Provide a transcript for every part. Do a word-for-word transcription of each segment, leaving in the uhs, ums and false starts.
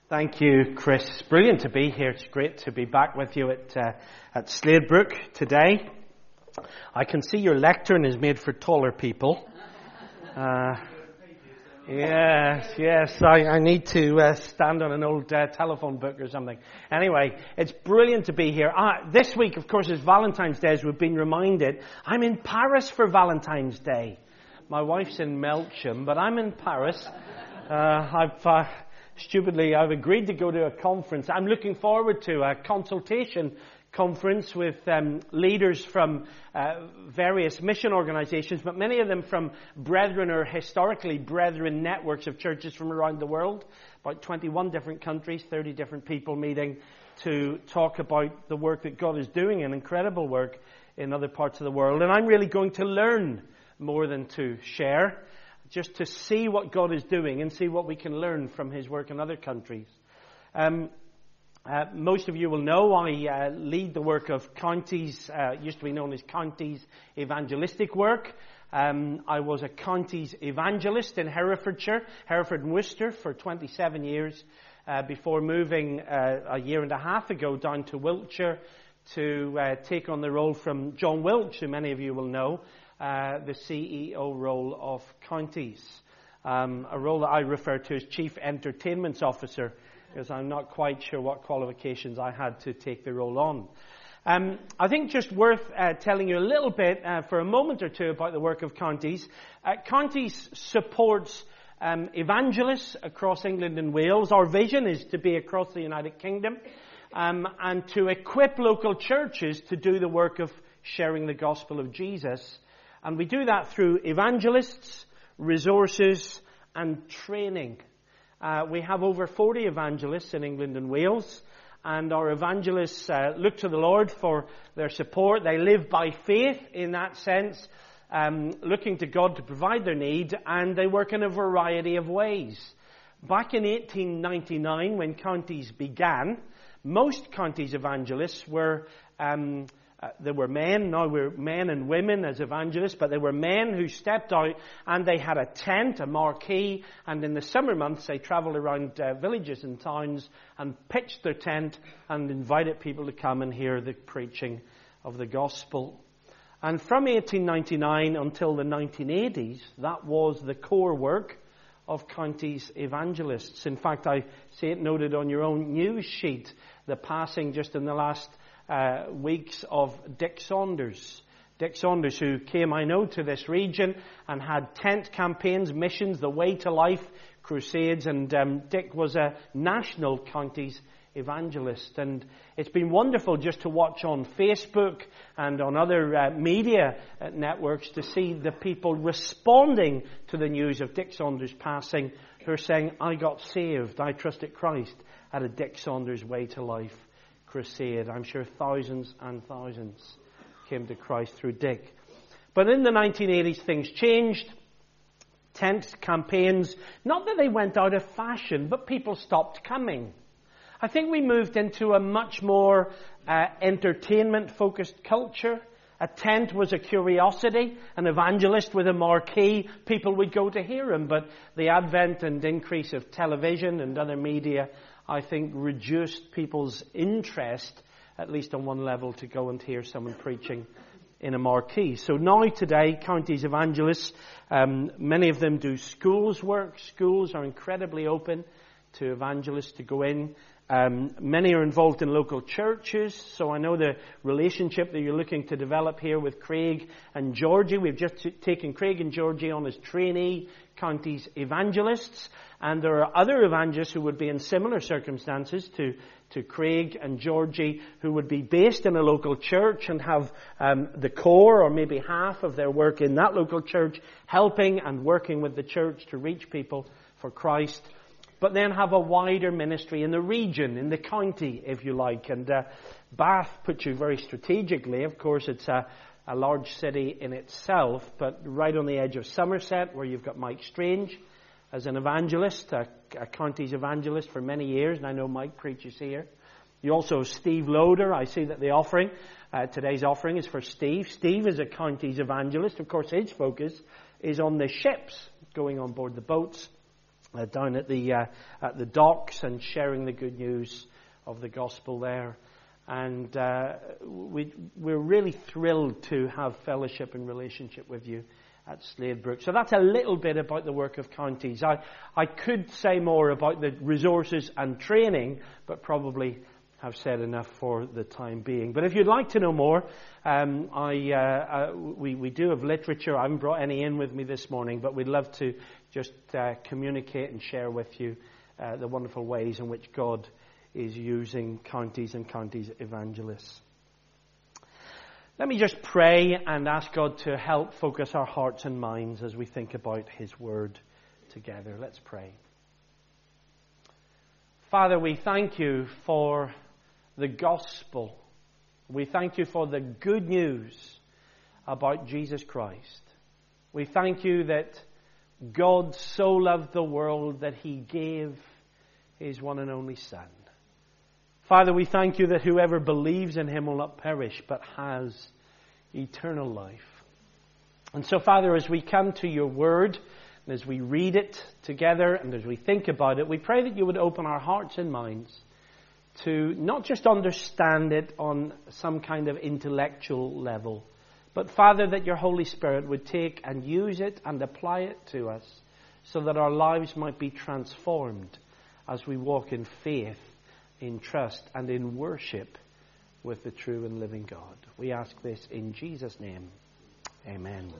Thank you, Chris. It's brilliant to be here. It's great to be back with you at uh, at Sladebrook today. I can see your lectern is made for taller people. Uh, yes, yes. I, I need to uh, stand on an old uh, telephone book or something. Anyway, it's brilliant to be here. Uh, this week, of course, is Valentine's Day, as we've been reminded. I'm in Paris for Valentine's Day. My wife's in Melksham, but I'm in Paris. Uh, I've... Uh, Stupidly, I've agreed to go to a conference. I'm looking forward to a consultation conference with um, leaders from uh, various mission organizations, but many of them from Brethren or historically Brethren networks of churches from around the world. About twenty-one different countries, thirty different people meeting to talk about the work that God is doing, an incredible work in other parts of the world. And I'm really going to learn more than to share, just to see what God is doing and see what we can learn from His work in other countries. Um, uh, most of you will know I uh, lead the work of Counties, uh, used to be known as Counties Evangelistic Work. Um, I was a Counties Evangelist in Herefordshire, Hereford and Worcester for twenty-seven years uh, before moving uh, a year and a half ago down to Wiltshire to uh, take on the role from John Wilkes, who many of you will know, Uh, the C E O role of Counties, um, a role that I refer to as Chief Entertainment Officer, because I'm not quite sure what qualifications I had to take the role on. Um, I think just worth uh, telling you a little bit uh, for a moment or two about the work of Counties. Uh, Counties supports um, evangelists across England and Wales. Our vision is to be across the United Kingdom um, and to equip local churches to do the work of sharing the gospel of Jesus. And we do that through evangelists, resources, and training. Uh, we have over forty evangelists in England and Wales, and our evangelists uh, look to the Lord for their support. They live by faith in that sense, um, looking to God to provide their need, and they work in a variety of ways. Back in eighteen ninety-nine, when Counties began, most Counties evangelists were Um, Uh, there were men, now we're men and women as evangelists, but there were men who stepped out and they had a tent, a marquee, and in the summer months they travelled around uh, villages and towns and pitched their tent and invited people to come and hear the preaching of the gospel. And from eighteen ninety-nine until the nineteen eighties, that was the core work of Counties evangelists. In fact, I see it noted on your own news sheet, the passing just in the last Uh, weeks of Dick Saunders. Dick Saunders, who came, I know, to this region and had tent campaigns, missions, the Way to Life crusades, and um, Dick was a national Counties evangelist. And it's been wonderful just to watch on Facebook and on other uh, media uh, networks to see the people responding to the news of Dick Saunders' passing, who are saying, I got saved, I trusted Christ at a Dick Saunders Way to Life crusade. I'm sure thousands and thousands came to Christ through Dick. But in the nineteen eighties, things changed. Tent campaigns, not that they went out of fashion, but people stopped coming. I think we moved into a much more uh, entertainment-focused culture. A tent was a curiosity, an evangelist with a marquee. People would go to hear him, but the advent and increase of television and other media, I think, reduced people's interest, at least on one level, to go and hear someone preaching in a marquee. So now today, Counties evangelists, um, many of them do schools work. Schools are incredibly open to evangelists to go in. Um, many are involved in local churches, so I know the relationship that you're looking to develop here with Craig and Georgie. We've just t- taken Craig and Georgie on as trainee Counties evangelists, and there are other evangelists who would be in similar circumstances to, to Craig and Georgie, who would be based in a local church and have um, the core or maybe half of their work in that local church, helping and working with the church to reach people for Christ, but then have a wider ministry in the region, in the county, if you like. And uh, Bath puts you very strategically. Of course, it's a, a large city in itself, but right on the edge of Somerset, where you've got Mike Strange as an evangelist, a, a Counties evangelist for many years, and I know Mike preaches here. You also have Steve Loader. I see that the offering, uh, today's offering is for Steve. Steve is a Counties evangelist. Of course, his focus is on the ships going on board the boats. uh, down at the uh, at the docks and sharing the good news of the gospel there. And uh, we, we're really thrilled to have fellowship and relationship with you at Sladebrook. So that's a little bit about the work of Counties. I, I could say more about the resources and training, but probably have said enough for the time being. But if you'd like to know more, um, I, uh, uh, we, we do have literature. I haven't brought any in with me this morning, but we'd love to just uh, communicate and share with you uh, the wonderful ways in which God is using Counties and Counties evangelists. Let me just pray and ask God to help focus our hearts and minds as we think about His Word together. Let's pray. Father, we thank you for the gospel. We thank you for the good news about Jesus Christ. We thank you that God so loved the world that He gave His one and only Son. Father, we thank you that whoever believes in Him will not perish, but has eternal life. And so, Father, as we come to your word, and as we read it together, and as we think about it, we pray that you would open our hearts and minds to not just understand it on some kind of intellectual level, but, Father, that your Holy Spirit would take and use it and apply it to us so that our lives might be transformed as we walk in faith, in trust and in worship with the true and living God. We ask this in Jesus' name. Amen.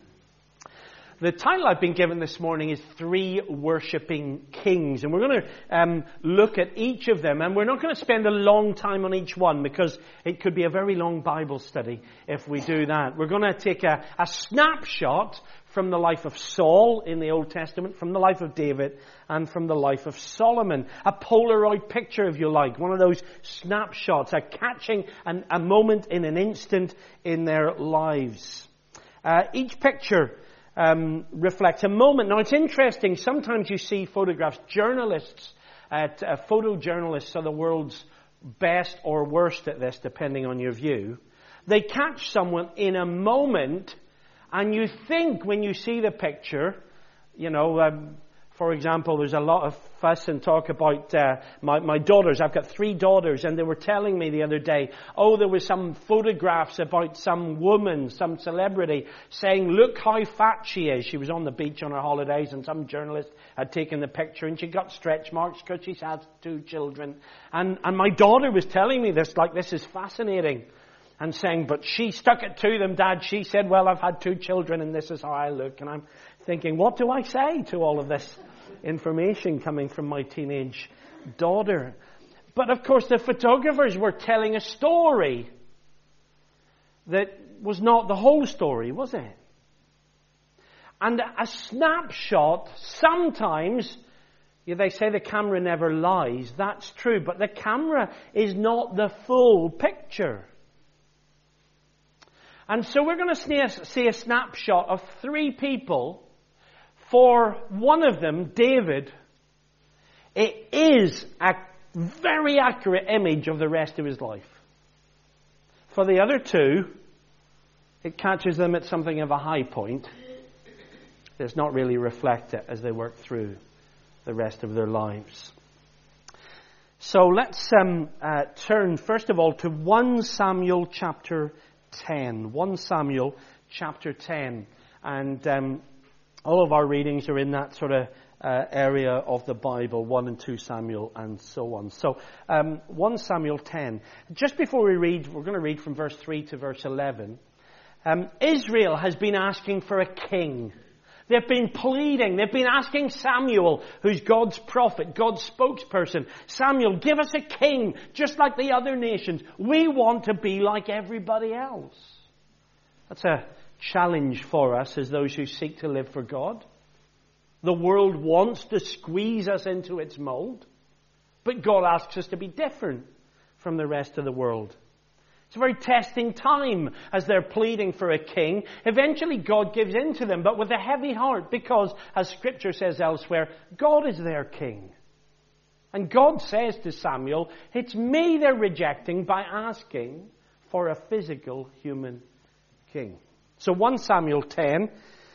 The title I've been given this morning is Three Worshipping Kings. And we're going to um, look at each of them. And we're not going to spend a long time on each one because it could be a very long Bible study if we do that. We're going to take a, a snapshot from the life of Saul in the Old Testament, from the life of David, and from the life of Solomon. A Polaroid picture, if you like. One of those snapshots, a catching an, a moment in an instant in their lives. Uh, each picture um, reflects a moment. Now, it's interesting. Sometimes you see photographs. Journalists, uh, uh, photojournalists are the world's best or worst at this, depending on your view. They catch someone in a moment. And you think when you see the picture, you know, um, for example, there's a lot of fuss and talk about uh, my, my daughters. I've got three daughters, and they were telling me the other day, oh, there was some photographs about some woman, some celebrity, saying, look how fat she is. She was on the beach on her holidays, and some journalist had taken the picture, and she got stretch marks because she's had two children. And, and my daughter was telling me this, like, this is fascinating. And saying, but she stuck it to them, Dad. She said, well, I've had two children and this is how I look. And I'm thinking, what do I say to all of this information coming from my teenage daughter? But of course, the photographers were telling a story that was not the whole story, was it? And a snapshot, sometimes, yeah, they say the camera never lies. That's true. But the camera is not the full picture. And so we're going to see a snapshot of three people. For one of them, David, it is a very accurate image of the rest of his life. For the other two, it catches them at something of a high point. Does not really reflect it as they work through the rest of their lives. So let's um, uh, turn first of all to First Samuel chapter ten. First Samuel chapter ten. And um, all of our readings are in that sort of uh, area of the Bible, First and Second Samuel and so on. So um, First Samuel ten. Just before we read, we're going to read from verse three to verse eleven. Um, Israel has been asking for a king. They've been pleading. They've been asking Samuel, who's God's prophet, God's spokesperson. Samuel, give us a king, just like the other nations. We want to be like everybody else. That's a challenge for us as those who seek to live for God. The world wants to squeeze us into its mold, but God asks us to be different from the rest of the world. It's a very testing time as they're pleading for a king. Eventually God gives in to them, but with a heavy heart, because, as Scripture says elsewhere, God is their king. And God says to Samuel, it's me they're rejecting by asking for a physical human king. So First Samuel ten,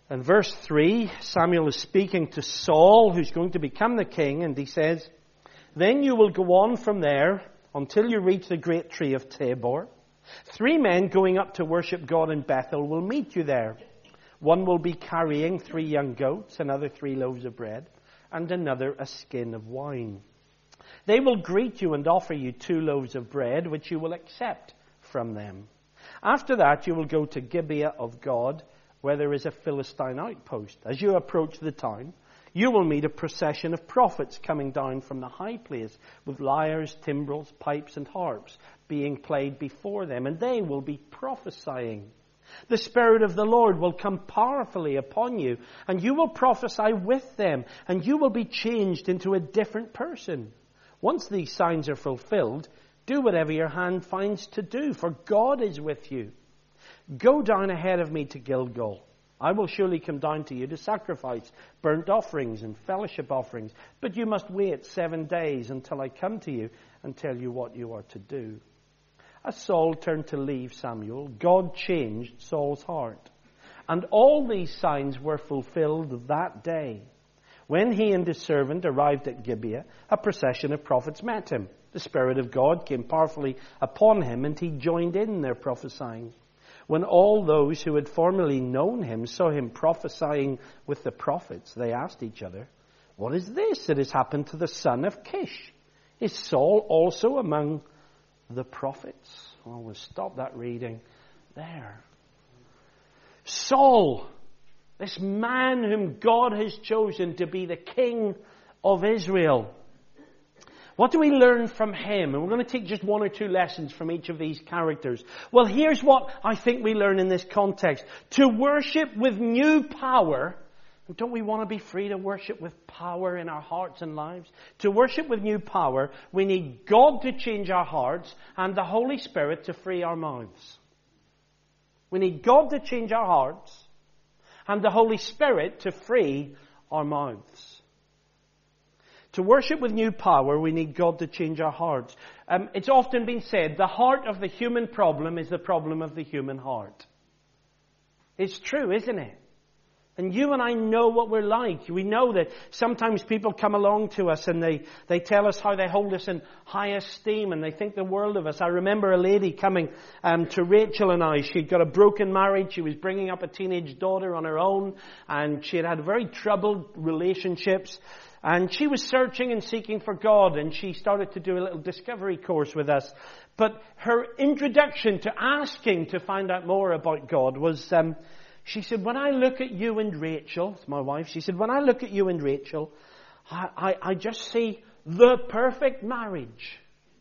In verse three, Samuel is speaking to Saul, who's going to become the king, and he says, "Then you will go on from there until you reach the great tree of Tabor. Three men going up to worship God in Bethel will meet you there. One will be carrying three young goats, another three loaves of bread, and another a skin of wine. They will greet you and offer you two loaves of bread, which you will accept from them. After that, you will go to Gibeah of God, where there is a Philistine outpost. As you approach the town, you will meet a procession of prophets coming down from the high place with lyres, timbrels, pipes, and harps being played before them, and they will be prophesying. The Spirit of the Lord will come powerfully upon you, and you will prophesy with them, and you will be changed into a different person. Once these signs are fulfilled, do whatever your hand finds to do, for God is with you. Go down ahead of me to Gilgal. I will surely come down to you to sacrifice burnt offerings and fellowship offerings, but you must wait seven days until I come to you and tell you what you are to do." As Saul turned to leave Samuel, God changed Saul's heart. And all these signs were fulfilled that day. When he and his servant arrived at Gibeah, a procession of prophets met him. The Spirit of God came powerfully upon him, and he joined in their prophesying. When all those who had formerly known him saw him prophesying with the prophets, they asked each other, "What is this that has happened to the son of Kish? Is Saul also among the prophets?" Well, we'll stop that reading there. Saul, this man whom God has chosen to be the king of Israel. What do we learn from him? And we're going to take just one or two lessons from each of these characters. Well, here's what I think we learn in this context. To worship with new power. Don't we want to be free to worship with power in our hearts and lives? To worship with new power, we need God to change our hearts and the Holy Spirit to free our mouths. We need God to change our hearts and the Holy Spirit to free our mouths. To worship with new power, we need God to change our hearts. Um, it's often been said, the heart of the human problem is the problem of the human heart. It's true, isn't it? And you and I know what we're like. We know that sometimes people come along to us and they, they tell us how they hold us in high esteem and they think the world of us. I remember a lady coming um, to Rachel and I. She'd got a broken marriage. She was bringing up a teenage daughter on her own, and she had had very troubled relationships. And she was searching and seeking for God, and she started to do a little discovery course with us. But her introduction to asking to find out more about God was, um, she said, when I look at you and Rachel, it's my wife, she said, when I look at you and Rachel, I, I, I just see the perfect marriage.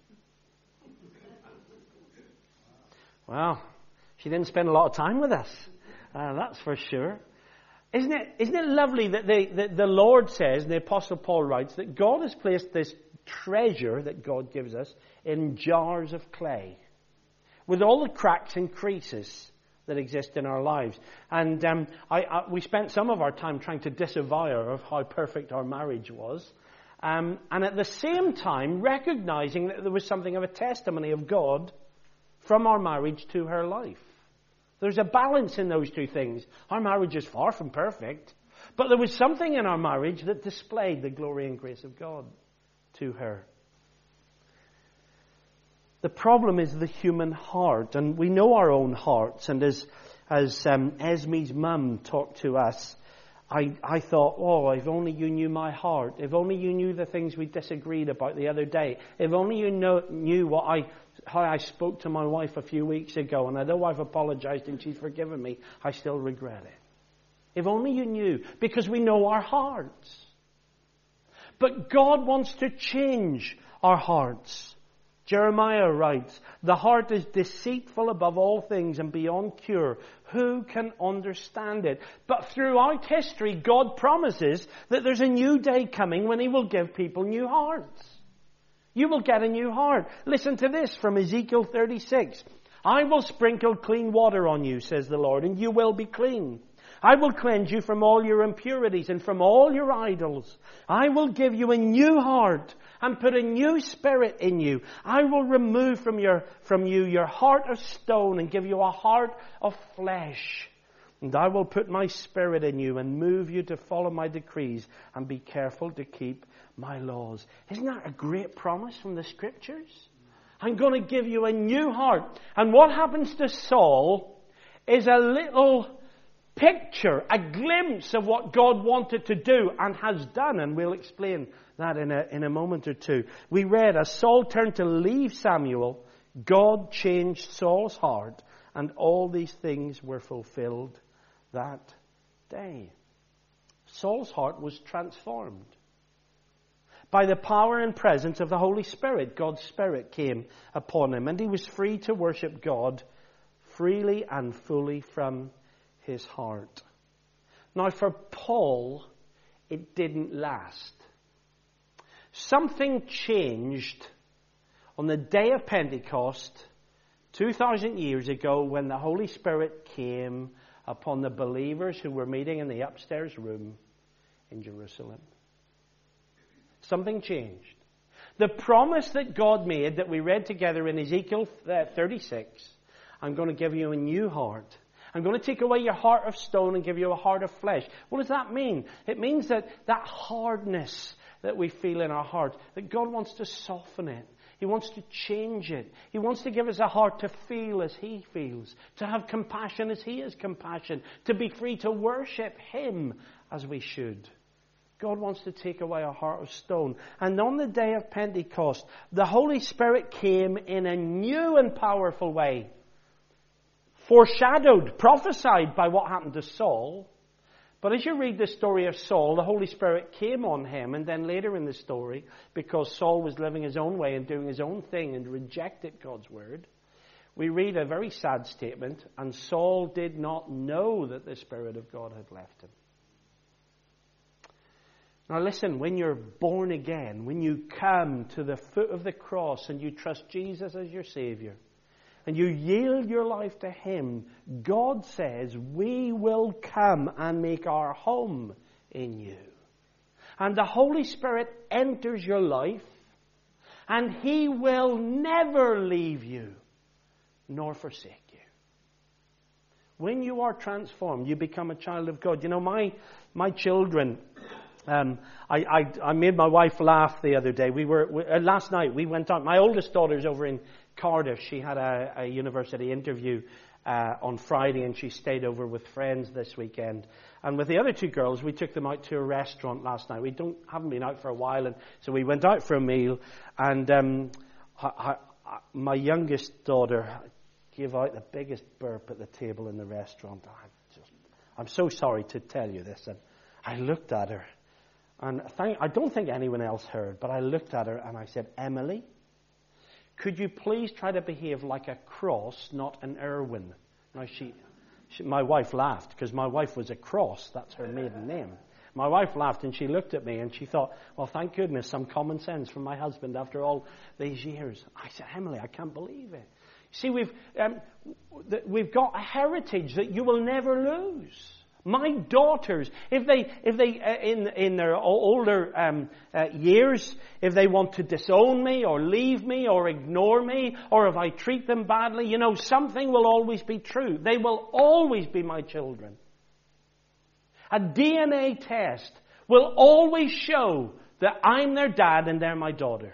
Well, she didn't spend a lot of time with us, uh, that's for sure. Isn't it, isn't it lovely that, they, that the Lord says, and the Apostle Paul writes, that God has placed this treasure that God gives us in jars of clay, with all the cracks and creases that exist in our lives. And um, I, I, we spent some of our time trying to disavow of how perfect our marriage was, um, and at the same time recognizing that there was something of a testimony of God from our marriage to her life. There's a balance in those two things. Our marriage is far from perfect, but there was something in our marriage that displayed the glory and grace of God to her. The problem is the human heart, and we know our own hearts. And as as um, Esme's mum talked to us, I, I thought, oh, if only you knew my heart. If only you knew the things we disagreed about the other day. If only you know, knew what I, how I spoke to my wife a few weeks ago. And although I've apologized and she's forgiven me, I still regret it. If only you knew. Because we know our hearts. But God wants to change our hearts. Jeremiah writes, the heart is deceitful above all things and beyond cure. Who can understand it? But throughout history, God promises that there's a new day coming when He will give people new hearts. You will get a new heart. Listen to this from Ezekiel thirty-six. I will sprinkle clean water on you, says the Lord, and you will be clean. I will cleanse you from all your impurities and from all your idols. I will give you a new heart and put a new spirit in you. I will remove from your from you your heart of stone and give you a heart of flesh. And I will put my spirit in you and move you to follow my decrees and be careful to keep my laws. Isn't that a great promise from the Scriptures? I'm going to give you a new heart. And what happens to Saul is a little picture, a glimpse of what God wanted to do and has done. And we'll explain that in a, in a moment or two. We read, as Saul turned to leave Samuel, God changed Saul's heart, and all these things were fulfilled that day. Saul's heart was transformed. By the power and presence of the Holy Spirit, God's Spirit came upon him, and he was free to worship God freely and fully from his heart. Now, for Paul, it didn't last. Something changed on the day of Pentecost, two thousand years ago, when the Holy Spirit came upon the believers who were meeting in the upstairs room in Jerusalem. Something changed. The promise that God made that we read together in Ezekiel thirty-six, I'm going to give you a new heart. I'm going to take away your heart of stone and give you a heart of flesh. What does that mean? It means that that hardness that we feel in our heart, that God wants to soften it. He wants to change it. He wants to give us a heart to feel as He feels, to have compassion as He has compassion, to be free to worship Him as we should. God wants to take away our heart of stone. And on the day of Pentecost, the Holy Spirit came in a new and powerful way, foreshadowed, prophesied by what happened to Saul. But as you read the story of Saul, the Holy Spirit came on him, and then later in the story, because Saul was living his own way and doing his own thing and rejected God's word, we read a very sad statement, and Saul did not know that the Spirit of God had left him. Now listen, when you're born again, when you come to the foot of the cross and you trust Jesus as your Savior, and you yield your life to Him, God says, we will come and make our home in you. And the Holy Spirit enters your life, and He will never leave you nor forsake you. When you are transformed, you become a child of God. You know, my my children, um, I, I I made my wife laugh the other day. We were we, uh, last night. We went out. My oldest daughter's over in Cardiff. She had a, a university interview uh, on Friday, and she stayed over with friends this weekend. And with the other two girls, we took them out to a restaurant last night. We don't haven't been out for a while, and so we went out for a meal. And um, I, I, my youngest daughter gave out the biggest burp at the table in the restaurant. I just, I'm so sorry to tell you this. And I looked at her, and thank, I don't think anyone else heard, but I looked at her and I said, Emily, could you please try to behave like a Cross, not an Irwin? Now she, she my wife laughed, because my wife was a Cross. That's her maiden name. My wife laughed, and she looked at me and she thought, well, thank goodness, some common sense from my husband after all these years. I said, Emily, I can't believe it. See, we've um, we've got a heritage that you will never lose. My daughters, if they if they uh, in in their older um, uh, years, if they want to disown me or leave me or ignore me, or if I treat them badly, you know, something will always be true. They will always be my children. A D N A test will always show that I'm their dad and they're my daughter.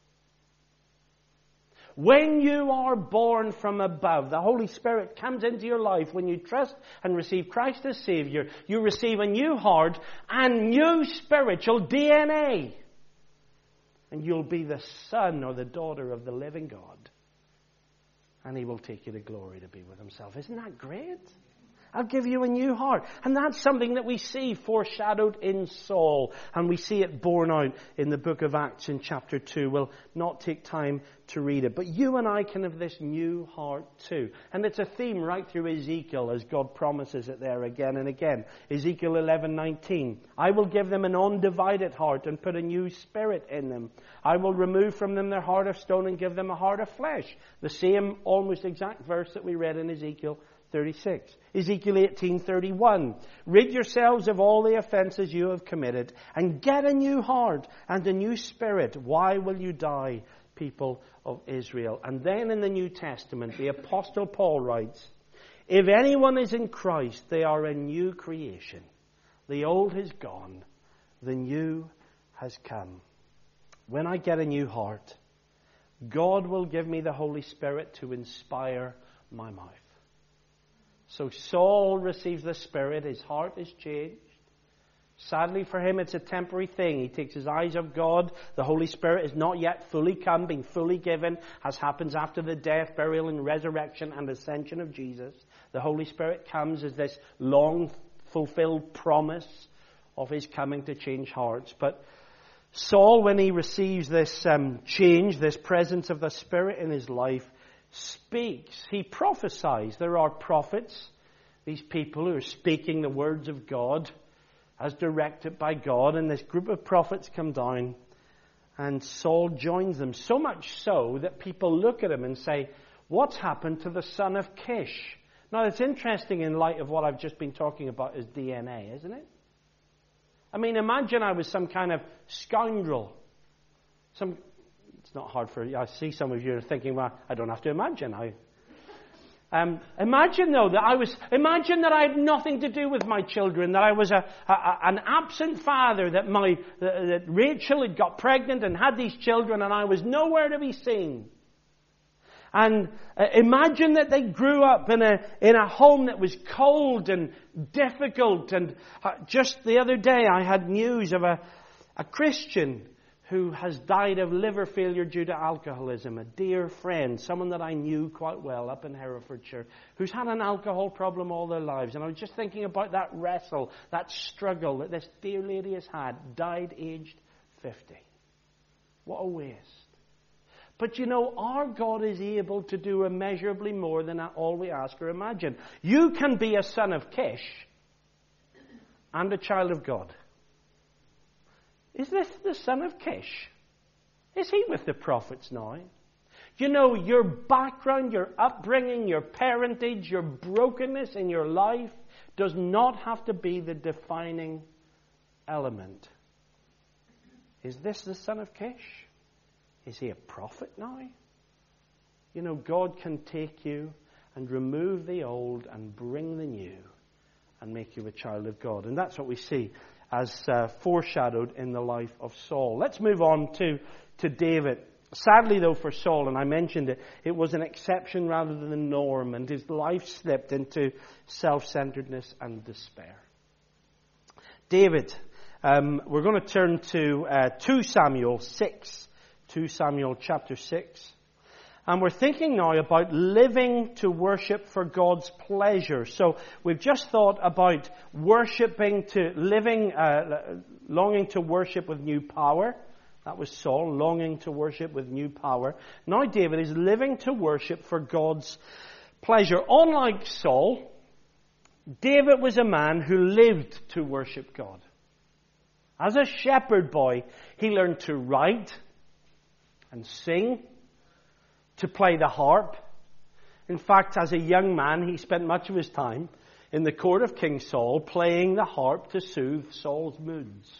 When you are born from above, the Holy Spirit comes into your life. When you trust and receive Christ as Savior, you receive a new heart and new spiritual D N A. And you'll be the son or the daughter of the living God. And He will take you to glory to be with Himself. Isn't that great? I'll give you a new heart. And that's something that we see foreshadowed in Saul. And we see it borne out in the book of Acts in chapter two. We'll not take time to read it. But you and I can have this new heart too. And it's a theme right through Ezekiel, as God promises it there again and again. Ezekiel eleven nineteen. I will give them an undivided heart and put a new spirit in them. I will remove from them their heart of stone and give them a heart of flesh. The same almost exact verse that we read in Ezekiel thirty-six. Ezekiel eighteen thirty-one. Rid yourselves of all the offenses you have committed and get a new heart and a new spirit. Why will you die, people of Israel? And then in the New Testament, the Apostle Paul writes If anyone is in Christ, they are a new creation. The old has gone, the new has come. When I get a new heart, God will give me the Holy Spirit to inspire my mouth. So Saul receives the Spirit. His heart is changed. Sadly for him, it's a temporary thing. He takes his eyes off God. The Holy Spirit is not yet fully come, being fully given, as happens after the death, burial, and resurrection and ascension of Jesus. The Holy Spirit comes as this long fulfilled promise of his coming to change hearts. But Saul, when he receives this um, change, this presence of the Spirit in his life, speaks. He prophesies. There are prophets, these people who are speaking the words of God as directed by God, and this group of prophets come down, and Saul joins them. So much so that people look at him and say, what's happened to the son of Kish? Now, it's interesting in light of what I've just been talking about as D N A, isn't it? I mean, imagine I was some kind of scoundrel. Some, it's not hard for you. I see some of you are thinking, well, I don't have to imagine. I, um, imagine, though, that I was, imagine that I had nothing to do with my children, that I was a, a, an absent father, that my, that, that Rachel had got pregnant and had these children, and I was nowhere to be seen. And uh, imagine that they grew up in a in a home that was cold and difficult. And uh, just the other day I had news of a, a Christian who has died of liver failure due to alcoholism. A dear friend, someone that I knew quite well up in Herefordshire, who's had an alcohol problem all their lives. And I was just thinking about that wrestle, that struggle that this dear lady has had, died aged fifty. What a waste. But you know, our God is able to do immeasurably more than all we ask or imagine. You can be a son of Kish and a child of God. Is this the son of Kish? Is he with the prophets now? You know, your background, your upbringing, your parentage, your brokenness in your life does not have to be the defining element. Is this the son of Kish? Is he a prophet now? You know, God can take you and remove the old and bring the new and make you a child of God. And that's what we see as uh, foreshadowed in the life of Saul. Let's move on to, to David. Sadly, though, for Saul, and I mentioned it, it was an exception rather than the norm, and his life slipped into self-centeredness and despair. David, um, we're going to turn to uh, Second Samuel six. Second Samuel chapter six. And we're thinking now about living to worship for God's pleasure. So we've just thought about worshipping to, living, uh, longing to worship with new power. That was Saul, longing to worship with new power. Now David is living to worship for God's pleasure. Unlike Saul, David was a man who lived to worship God. As a shepherd boy, he learned to write and sing, to play the harp. In fact, as a young man, he spent much of his time in the court of King Saul playing the harp to soothe Saul's moods.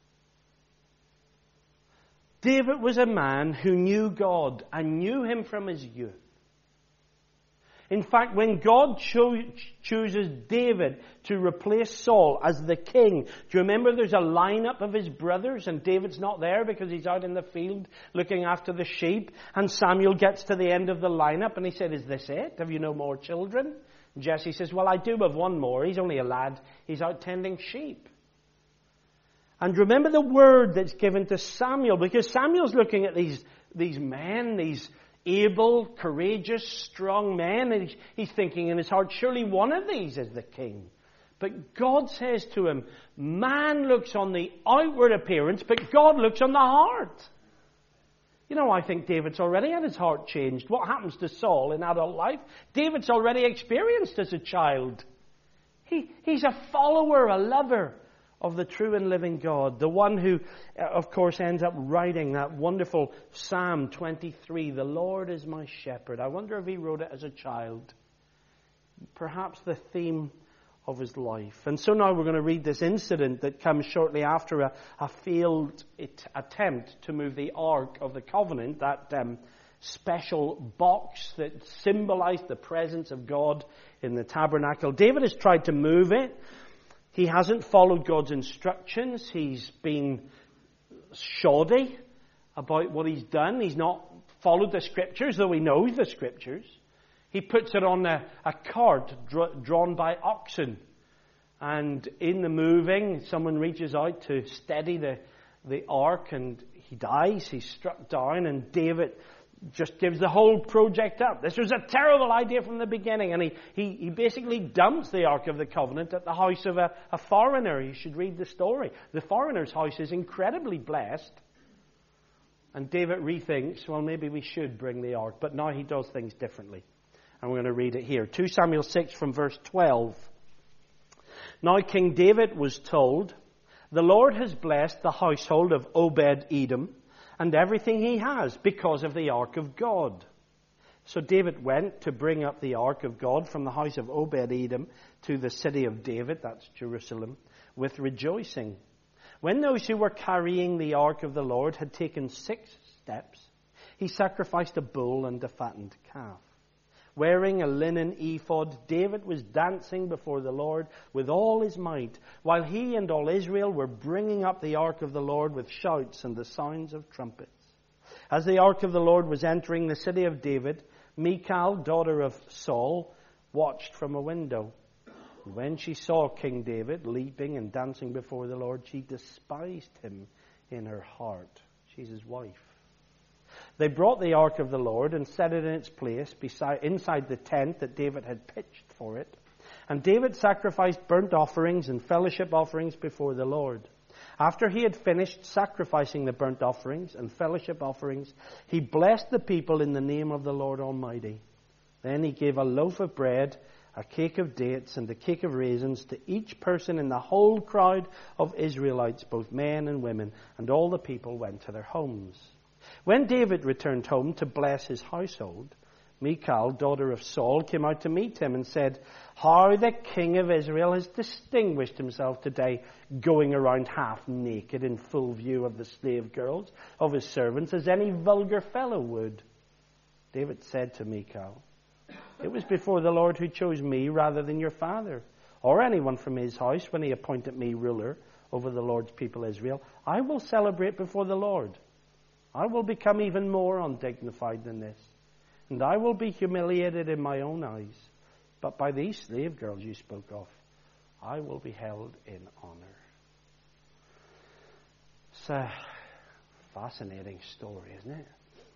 David was a man who knew God and knew him from his youth. In fact, when God cho- chooses David to replace Saul as the king, do you remember there's a lineup of his brothers and David's not there because he's out in the field looking after the sheep, and Samuel gets to the end of the lineup and he said, "Is this it? Have you no more children?" And Jesse says, "Well, I do have one more. He's only a lad. He's out tending sheep." And remember the word that's given to Samuel, because Samuel's looking at these, these men, these able, courageous, strong men, and he's thinking in his heart, surely one of these is the king. But God says to him, man looks on the outward appearance, but God looks on the heart. You know, I think David's already had his heart changed. What happens to Saul in adult life, David's already experienced as a child. He, he's a follower, a lover of the true and living God. The one who, of course, ends up writing that wonderful Psalm twenty-three, "The Lord is my shepherd." I wonder if he wrote it as a child. Perhaps the theme of his life. And so now we're going to read this incident that comes shortly after a, a failed it, attempt to move the Ark of the Covenant, that um, special box that symbolized the presence of God in the tabernacle. David has tried to move it. He hasn't followed God's instructions. He's been shoddy about what he's done. He's not followed the Scriptures, though he knows the Scriptures. He puts it on a, a cart dr- drawn by oxen. And in the moving, someone reaches out to steady the, the ark, and he dies. He's struck down, and David just gives the whole project up. This was a terrible idea from the beginning, and he, he, he basically dumps the Ark of the Covenant at the house of a, a foreigner. You should read the story. The foreigner's house is incredibly blessed, and David rethinks, well, maybe we should bring the Ark, but now he does things differently. And we're going to read it here. Second Samuel six from verse twelve. Now King David was told, "The Lord has blessed the household of Obed-Edom, and everything he has, because of the ark of God." So David went to bring up the ark of God from the house of Obed-Edom to the city of David, that's Jerusalem, with rejoicing. When those who were carrying the ark of the Lord had taken six steps, he sacrificed a bull and a fattened calf. Wearing a linen ephod, David was dancing before the Lord with all his might, while he and all Israel were bringing up the ark of the Lord with shouts and the sounds of trumpets. As the ark of the Lord was entering the city of David, Michal, daughter of Saul, watched from a window. When she saw King David leaping and dancing before the Lord, she despised him in her heart. She's his wife. They brought the ark of the Lord and set it in its place beside, inside the tent that David had pitched for it. And David sacrificed burnt offerings and fellowship offerings before the Lord. After he had finished sacrificing the burnt offerings and fellowship offerings, he blessed the people in the name of the Lord Almighty. Then he gave a loaf of bread, a cake of dates, and a cake of raisins to each person in the whole crowd of Israelites, both men and women, and all the people went to their homes. When David returned home to bless his household, Michal, daughter of Saul, came out to meet him and said, "How the king of Israel has distinguished himself today, going around half naked in full view of the slave girls of his servants, as any vulgar fellow would." David said to Michal, "It was before the Lord who chose me rather than your father, or anyone from his house when he appointed me ruler over the Lord's people Israel. I will celebrate before the Lord. I will become even more undignified than this, and I will be humiliated in my own eyes. But by these slave girls you spoke of, I will be held in honor." It's a fascinating story, isn't it?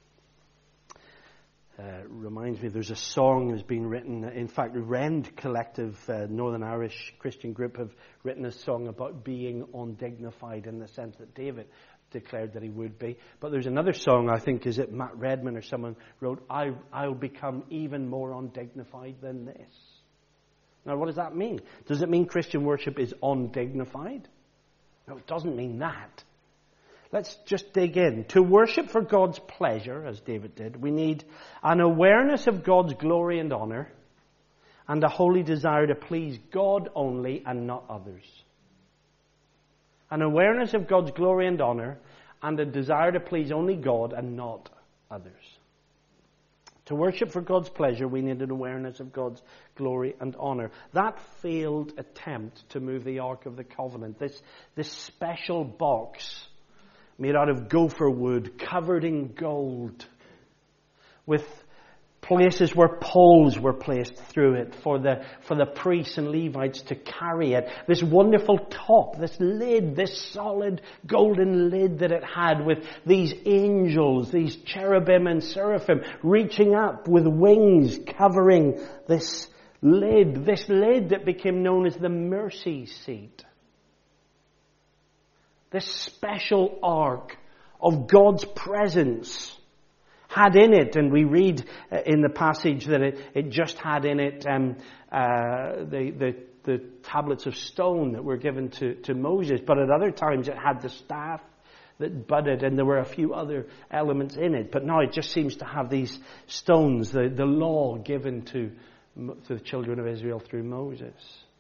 Uh, reminds me, there's a song that's been written. In fact, the Rend Collective, uh, Northern Irish Christian group, have written a song about being undignified in the sense that David declared that he would be. But there's another song, I think, is it Matt Redman or someone wrote, I, I'll become even more undignified than this. Now, what does that mean? Does it mean Christian worship is undignified? No, it doesn't mean that. Let's just dig in. To worship for God's pleasure, as David did, we need an awareness of God's glory and honor and a holy desire to please God only and not others. An awareness of God's glory and honor and a desire to please only God and not others. To worship for God's pleasure, we need an awareness of God's glory and honor. That failed attempt to move the Ark of the Covenant, this, this special box made out of gopher wood, covered in gold, with places where poles were placed through it for the for the priests and Levites to carry it. This wonderful top, this lid, this solid golden lid that it had with these angels, these cherubim and seraphim reaching up with wings covering this lid, this lid that became known as the mercy seat. This special ark of God's presence had in it, and we read in the passage that it, it just had in it um, uh, the, the, the tablets of stone that were given to, to Moses, but at other times it had the staff that budded, and there were a few other elements in it. But now it just seems to have these stones, the, the law given to, to the children of Israel through Moses.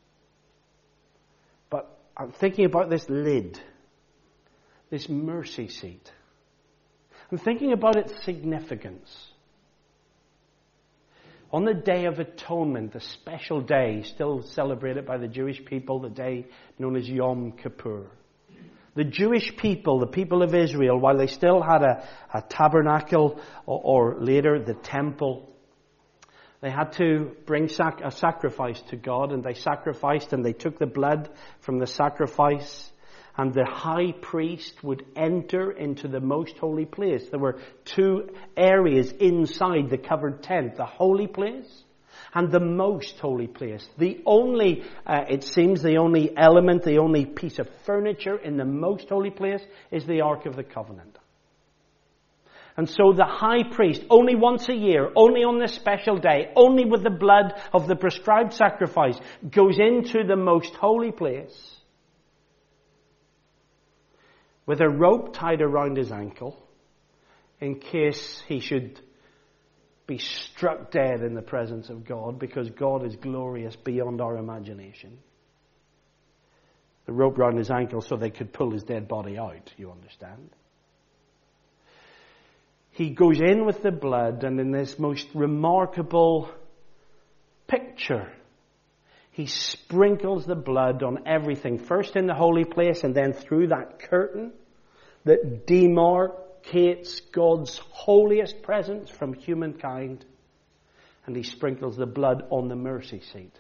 But I'm thinking about this lid, this mercy seat. I'm thinking about its significance. On the Day of Atonement, the special day still celebrated by the Jewish people, the day known as Yom Kippur. The Jewish people, the people of Israel, while they still had a, a tabernacle or, or later the temple, they had to bring sac- a sacrifice to God, and they sacrificed and they took the blood from the sacrifice, and the high priest would enter into the most holy place. There were two areas inside the covered tent, the holy place and the most holy place. The only, uh, it seems the only element, the only piece of furniture in the most holy place is the Ark of the Covenant. And so the high priest, only once a year, only on this special day, only with the blood of the prescribed sacrifice, goes into the most holy place with a rope tied around his ankle in case he should be struck dead in the presence of God, because God is glorious beyond our imagination. The rope around his ankle so they could pull his dead body out, you understand? He goes in with the blood, and in this most remarkable picture, he sprinkles the blood on everything, first in the holy place and then through that curtain that demarcates God's holiest presence from humankind. And he sprinkles the blood on the mercy seat.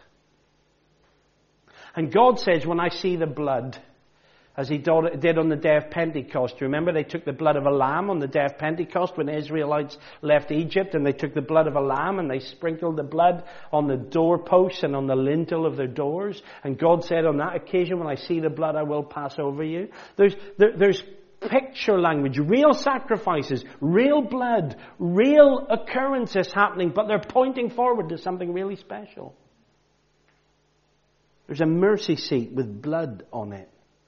And God says, when I see the blood, as he did on the day of Pentecost. Remember, they took the blood of a lamb on the day of Pentecost when the Israelites left Egypt, and they took the blood of a lamb and they sprinkled the blood on the doorposts and on the lintel of their doors. And God said on that occasion, when I see the blood, I will pass over you. There's, there, there's picture language, real sacrifices, real blood, real occurrences happening, but they're pointing forward to something really special. There's a mercy seat with blood on it.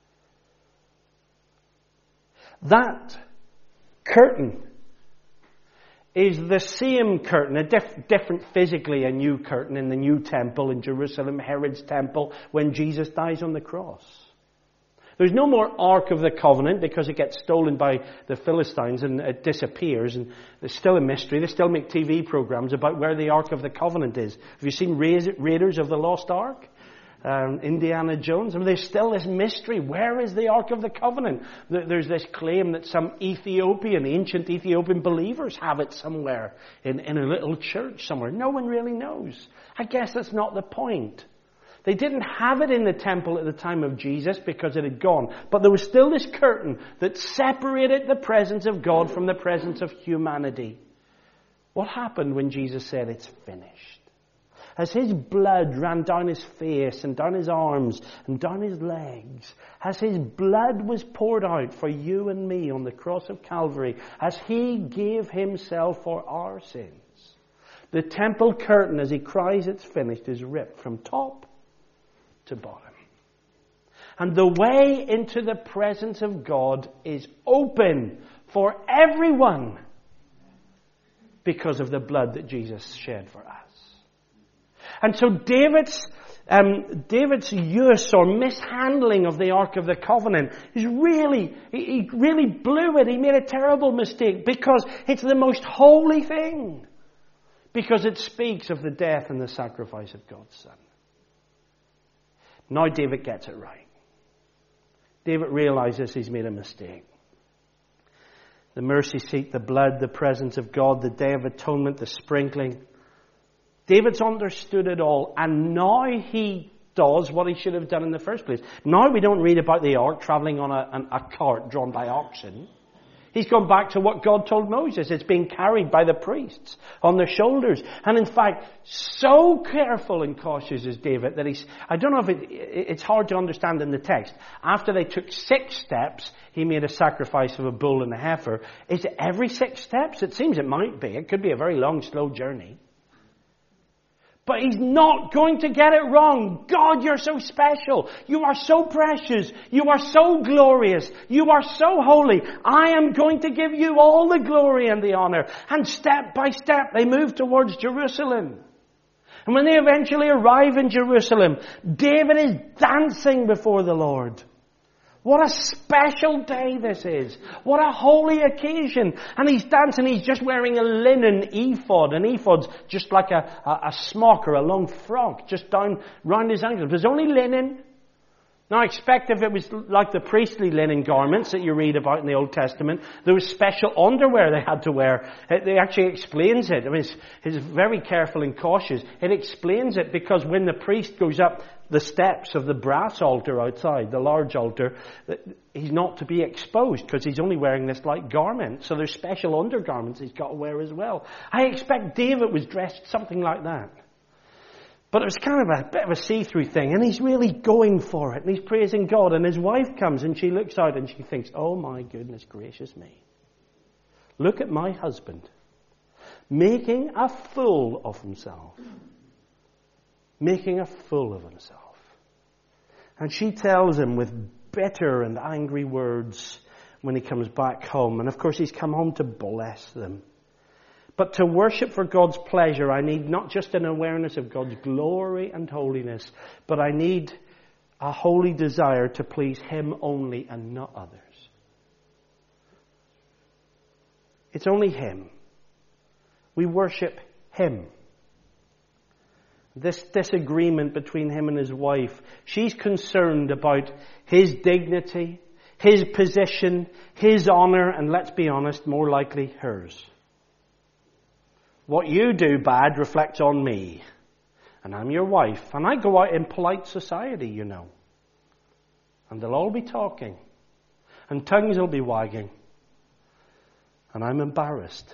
That curtain is the same curtain, a diff- different physically, a new curtain in the new temple in Jerusalem, Herod's temple, when Jesus dies on the cross. There's no more Ark of the Covenant because it gets stolen by the Philistines and it disappears, and there's still a mystery. They still make T V programs about where the Ark of the Covenant is. Have you seen Raiders of the Lost Ark? Um, Indiana Jones. I mean, there's still this mystery. Where is the Ark of the Covenant? There's this claim that some Ethiopian, ancient Ethiopian believers have it somewhere in, in a little church somewhere. No one really knows. I guess that's not the point. They didn't have it in the temple at the time of Jesus because it had gone. But there was still this curtain that separated the presence of God from the presence of humanity. What happened when Jesus said, "It's finished"? As his blood ran down his face and down his arms and down his legs, as his blood was poured out for you and me on the cross of Calvary, as he gave himself for our sins, the temple curtain, as he cries it's finished, is ripped from top to bottom. And the way into the presence of God is open for everyone because of the blood that Jesus shed for us. And so David's um, David's use or mishandling of the Ark of the Covenant is really, he, he really blew it. He made a terrible mistake because it's the most holy thing. Because it speaks of the death and the sacrifice of God's Son. Now David gets it right. David realizes he's made a mistake. The mercy seat, the blood, the presence of God, the Day of Atonement, the sprinkling. David's understood it all, and now he does what he should have done in the first place. Now we don't read about the ark traveling on a, an, a cart drawn by oxen. He's gone back to what God told Moses. It's being carried by the priests on their shoulders. And in fact, so careful and cautious is David that he's, I don't know if it, it's hard to understand in the text. After they took six steps, he made a sacrifice of a bull and a heifer. Is it every six steps? It seems it might be. It could be a very long, slow journey. But he's not going to get it wrong. God, you're so special. You are so precious. You are so glorious. You are so holy. I am going to give you all the glory and the honor. And step by step, they move towards Jerusalem. And when they eventually arrive in Jerusalem, David is dancing before the Lord. What a special day this is. What a holy occasion. And he's dancing, he's just wearing a linen ephod. An ephod's just like a, a, a smock or a long frock, just down round his ankles. There's only linen. Now I expect if it was like the priestly linen garments that you read about in the Old Testament, there was special underwear they had to wear. It, it actually explains it. I mean, it's, it's very careful and cautious. It explains it because when the priest goes up the steps of the brass altar outside, the large altar, he's not to be exposed because he's only wearing this light garment. So there's special undergarments he's got to wear as well. I expect David was dressed something like that. But it was kind of a bit of a see-through thing, and he's really going for it, and he's praising God, and his wife comes and she looks out and she thinks, oh my goodness gracious me. Look at my husband making a fool of himself. Making a fool of himself. And she tells him with bitter and angry words when he comes back home. And of course he's come home to bless them. But to worship for God's pleasure, I need not just an awareness of God's glory and holiness, but I need a holy desire to please Him only and not others. It's only Him. We worship Him. This disagreement between him and his wife, she's concerned about his dignity, his position, his honor, and let's be honest, more likely hers. What you do bad reflects on me. And I'm your wife. And I go out in polite society, you know. And they'll all be talking. And tongues will be wagging. And I'm embarrassed.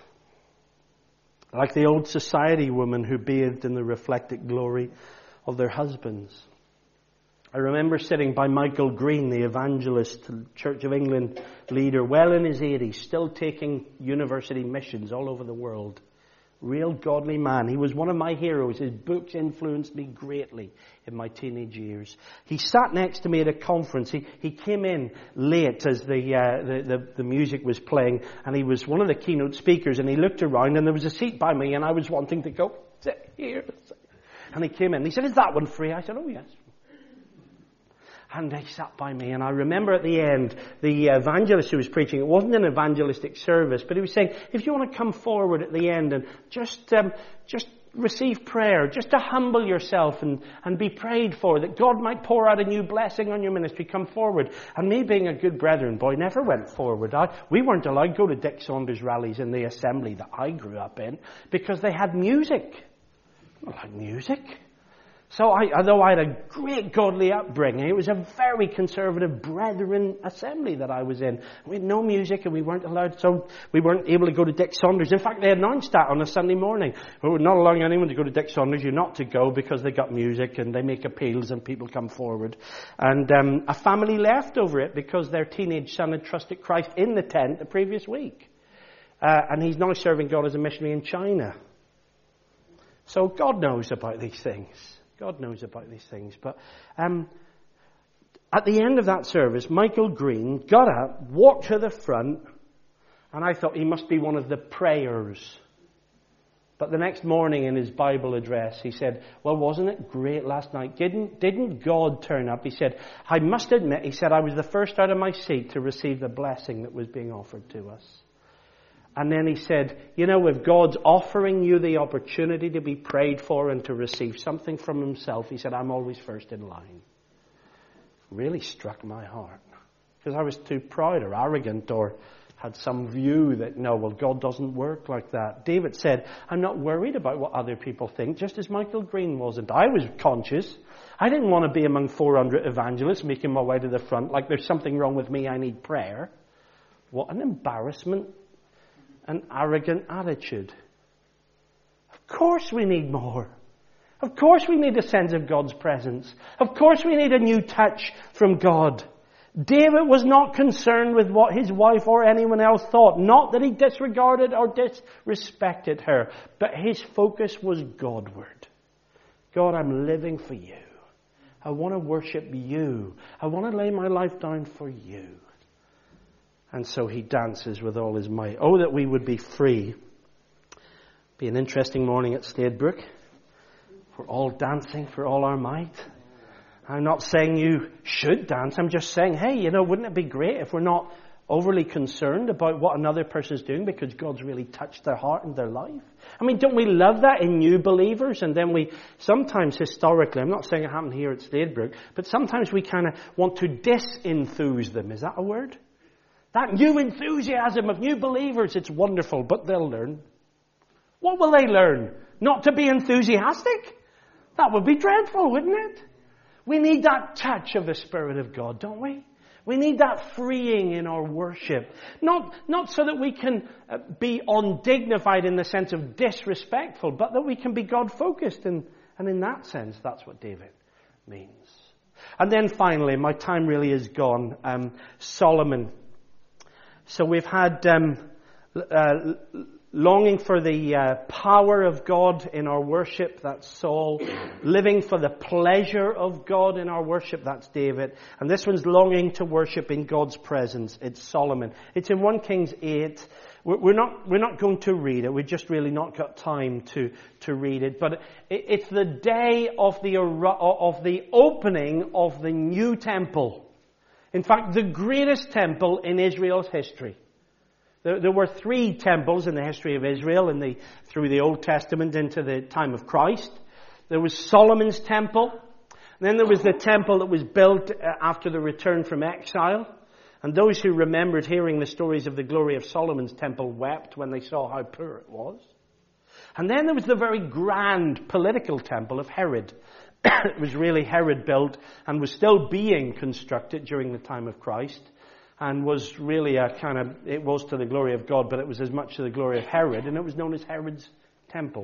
Like the old society women who bathed in the reflected glory of their husbands. I remember sitting by Michael Green, the evangelist, Church of England leader, well in his eighties, still taking university missions all over the world. Real godly man. He was one of my heroes. His books influenced me greatly in my teenage years. He sat next to me at a conference. He he came in late as the, uh, the, the, the music was playing, and he was one of the keynote speakers, and he looked around, and there was a seat by me, and I was wanting to go, sit here. And he came in, and he said, is that one free? I said, oh yes. And he sat by me, and I remember at the end, the evangelist who was preaching, it wasn't an evangelistic service, but he was saying, if you want to come forward at the end and just um, just receive prayer, just to humble yourself and, and be prayed for, that God might pour out a new blessing on your ministry, come forward. And me being a good brethren boy, never went forward. I, we weren't allowed to go to Dick Saunders rallies in the assembly that I grew up in, because they had music. I like music. So I, although I had a great godly upbringing, it was a very conservative brethren assembly that I was in. We had no music and we weren't allowed, so we weren't able to go to Dick Saunders. In fact, they announced that on a Sunday morning. We were not allowing anyone to go to Dick Saunders. You're not to go because they got music and they make appeals and people come forward. And um, a family left over it because their teenage son had trusted Christ in the tent the previous week. Uh, and he's now serving God as a missionary in China. So God knows about these things. God knows about these things. But um, at the end of that service, Michael Green got up, walked to the front, and I thought he must be one of the prayers. But the next morning in his Bible address, he said, well, wasn't it great last night? Didn't, didn't God turn up? He said, I must admit, he said, I was the first out of my seat to receive the blessing that was being offered to us. And then he said, you know, if God's offering you the opportunity to be prayed for and to receive something from himself, he said, I'm always first in line. Really struck my heart. Because I was too proud or arrogant or had some view that, no, well, God doesn't work like that. David said, I'm not worried about what other people think, just as Michael Green wasn't. I was conscious. I didn't want to be among four hundred evangelists making my way to the front like there's something wrong with me, I need prayer. What an embarrassment. An arrogant attitude. Of course we need more. Of course we need a sense of God's presence. Of course we need a new touch from God. David was not concerned with what his wife or anyone else thought. Not that he disregarded or disrespected her, but his focus was Godward. God, I'm living for you. I want to worship you. I want to lay my life down for you. And so he dances with all his might. Oh, that we would be free. Be an interesting morning at Slade Brook. For all dancing, for all our might. I'm not saying you should dance. I'm just saying, hey, you know, wouldn't it be great if we're not overly concerned about what another person's doing because God's really touched their heart and their life? I mean, don't we love that in new believers? And then we sometimes historically, I'm not saying it happened here at Sladebrook, but sometimes we kind of want to disenthuse them. Is that a word? That new enthusiasm of new believers, it's wonderful, but they'll learn. What will they learn? Not to be enthusiastic? That would be dreadful, wouldn't it? We need that touch of the Spirit of God, don't we? We need that freeing in our worship. Not, not so that we can uh, be undignified in the sense of disrespectful, but that we can be God-focused. And, and in that sense, that's what David means. And then finally, my time really is gone, um, Solomon. So we've had um, uh, longing for the uh, power of God in our worship, that's Saul. Living for the pleasure of God in our worship, that's David. And this one's longing to worship in God's presence, it's Solomon. It's in First Kings eight. We're not, we're not going to read it. We've just really not got time to, to read it. But it's the day of the, of the opening of the new temple. In fact, the greatest temple in Israel's history. There, there were three temples in the history of Israel in the, through the Old Testament into the time of Christ. There was Solomon's temple. And then there was the temple that was built after the return from exile. And those who remembered hearing the stories of the glory of Solomon's temple wept when they saw how poor it was. And then there was the very grand political temple of Herod. It was really Herod built and was still being constructed during the time of Christ. And was really a kind of, it was to the glory of God, but it was as much to the glory of Herod. And it was known as Herod's temple.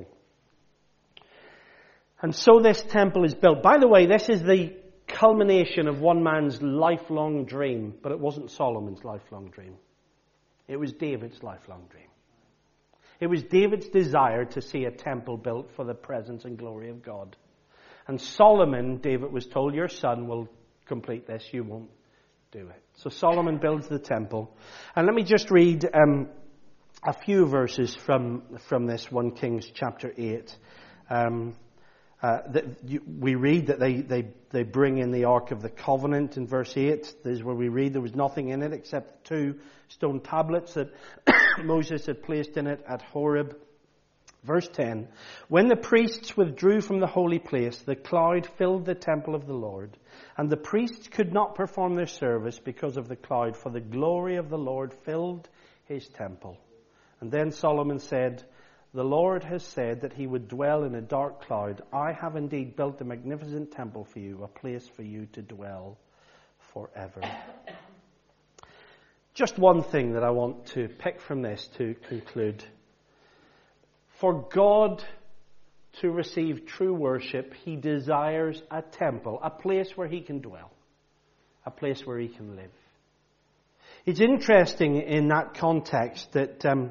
And so this temple is built. By the way, this is the culmination of one man's lifelong dream. But it wasn't Solomon's lifelong dream. It was David's lifelong dream. It was David's desire to see a temple built for the presence and glory of God. And Solomon, David was told, your son will complete this, you won't do it. So Solomon builds the temple. And let me just read um, a few verses from, from this First Kings chapter eight. Um, uh, that you, we read that they, they, they bring in the Ark of the Covenant in verse eight. This is where we read there was nothing in it except two stone tablets that Moses had placed in it at Horeb. Verse ten, when the priests withdrew from the holy place, the cloud filled the temple of the Lord, and the priests could not perform their service because of the cloud, for the glory of the Lord filled his temple. And then Solomon said, the Lord has said that he would dwell in a dark cloud. I have indeed built a magnificent temple for you, a place for you to dwell forever. Just one thing that I want to pick from this to conclude. For God to receive true worship, he desires a temple, a place where he can dwell, a place where he can live. It's interesting in that context that um,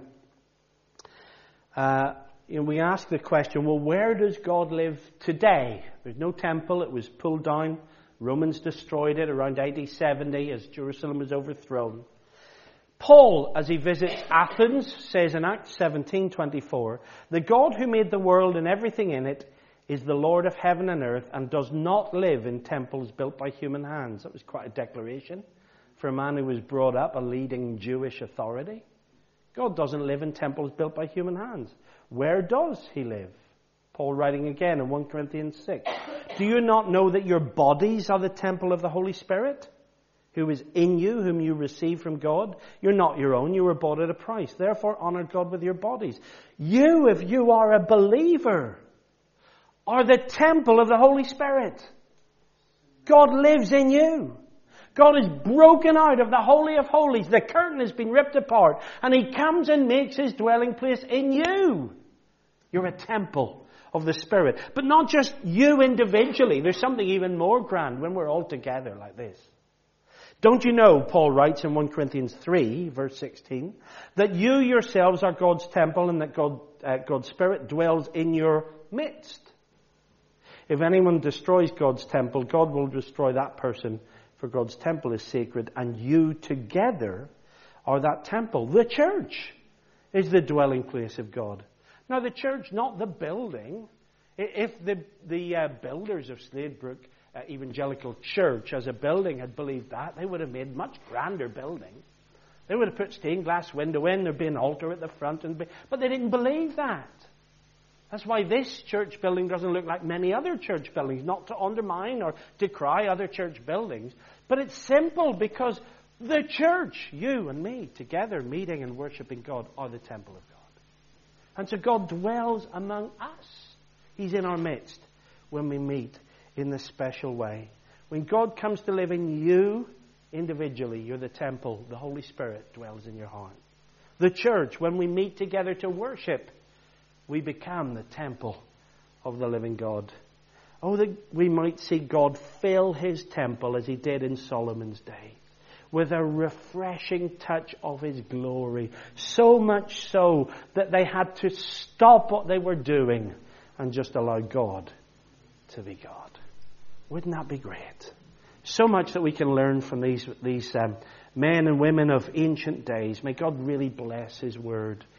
uh, you know, we ask the question, well, where does God live today? There's no temple. It was pulled down. Romans destroyed it around A D seventy as Jerusalem was overthrown. Paul, as he visits Athens, says in Acts seventeen twenty-four, the God who made the world and everything in it is the Lord of heaven and earth and does not live in temples built by human hands. That was quite a declaration for a man who was brought up a leading Jewish authority. God doesn't live in temples built by human hands. Where does he live? Paul writing again in First Corinthians six. Do you not know that your bodies are the temple of the Holy Spirit, who is in you, whom you receive from God? You're not your own, you were bought at a price. Therefore, honor God with your bodies. You, if you are a believer, are the temple of the Holy Spirit. God lives in you. God has broken out of the Holy of Holies. The curtain has been ripped apart. And he comes and makes his dwelling place in you. You're a temple of the Spirit. But not just you individually. There's something even more grand when we're all together like this. Don't you know, Paul writes in First Corinthians three, verse sixteen, that you yourselves are God's temple and that God, uh, God's Spirit dwells in your midst. If anyone destroys God's temple, God will destroy that person, for God's temple is sacred, and you together are that temple. The church is the dwelling place of God. Now, the church, not the building. If the, the uh, builders of Sladebrook uh, evangelical church as a building had believed that, they would have made much grander buildings. They would have put stained glass window in, there'd be an altar at the front, and be, but they didn't believe that. That's why this church building doesn't look like many other church buildings, not to undermine or decry other church buildings. But it's simple because the church, you and me, together meeting and worshipping God, are the temple of God. And so God dwells among us. He's in our midst when we meet in this special way. When God comes to live in you individually, you're the temple. The Holy Spirit dwells in your heart. The church, when we meet together to worship, we become the temple of the living God. Oh, that we might see God fill His temple as He did in Solomon's day, with a refreshing touch of His glory. So much so that they had to stop what they were doing and just allow God to be God. Wouldn't that be great? So much that we can learn from these, these um, men and women of ancient days. May God really bless His word.